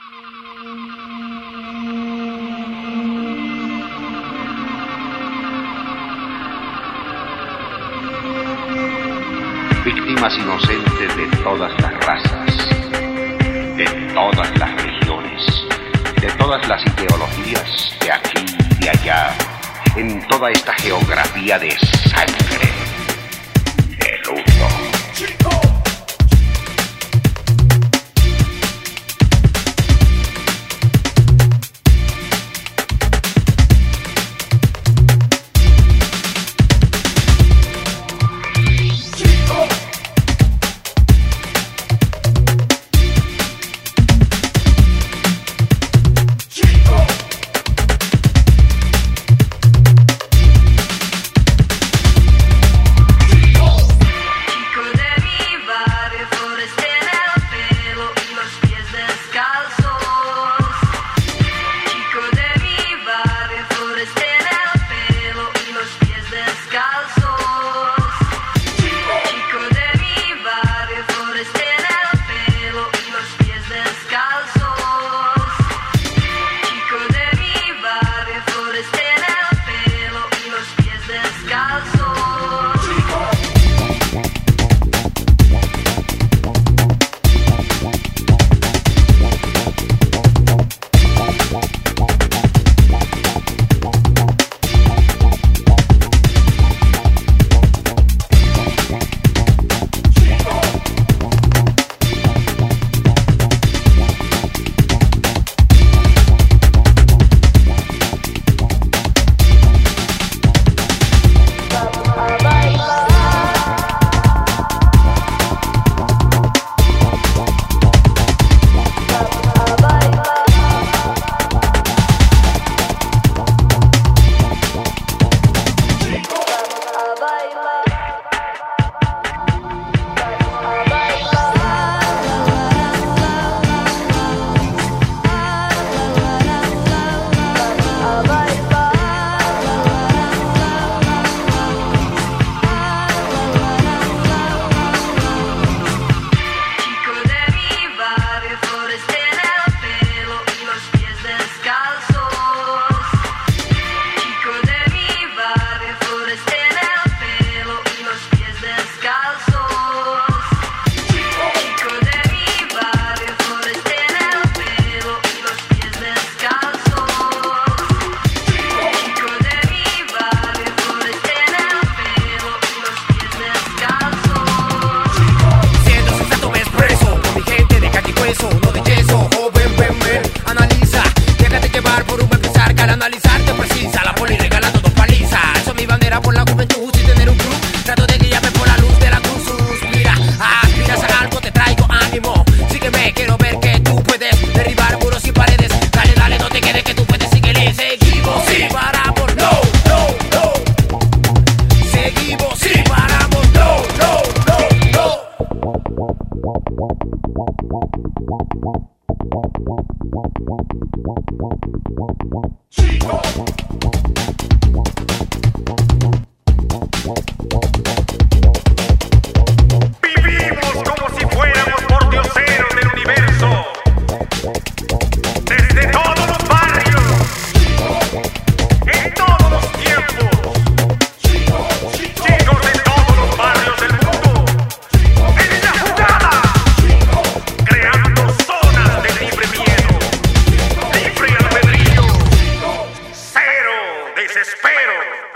Víctimas inocentes de todas las razas, de todas las religiones, de todas las ideologías, de aquí y de allá, en toda esta geografía de sangre, de luto. Analizarte precisa, la poli regalando dos palizas. Eso es mi bandera por la juventud, sin tener un club. Trato de guiarme por la luz de la cruz. Suspira, aspiras a algo, te traigo ánimo. Sígueme, quiero ver que tú puedes derribar muros y paredes. Dale, dale, no te quedes que tú puedes, síguele. Seguimos, sí, paramos, no, no, no. Seguimos, sí, paramos, no, no, no, no. Chico. Vivimos como si fuéramos pordioseros del universo. Desde todos los barrios, en todos los tiempos, chicos de todos los barrios del mundo, en la jugada, creando zonas de libre miedo, libre albedrío, cero desespero.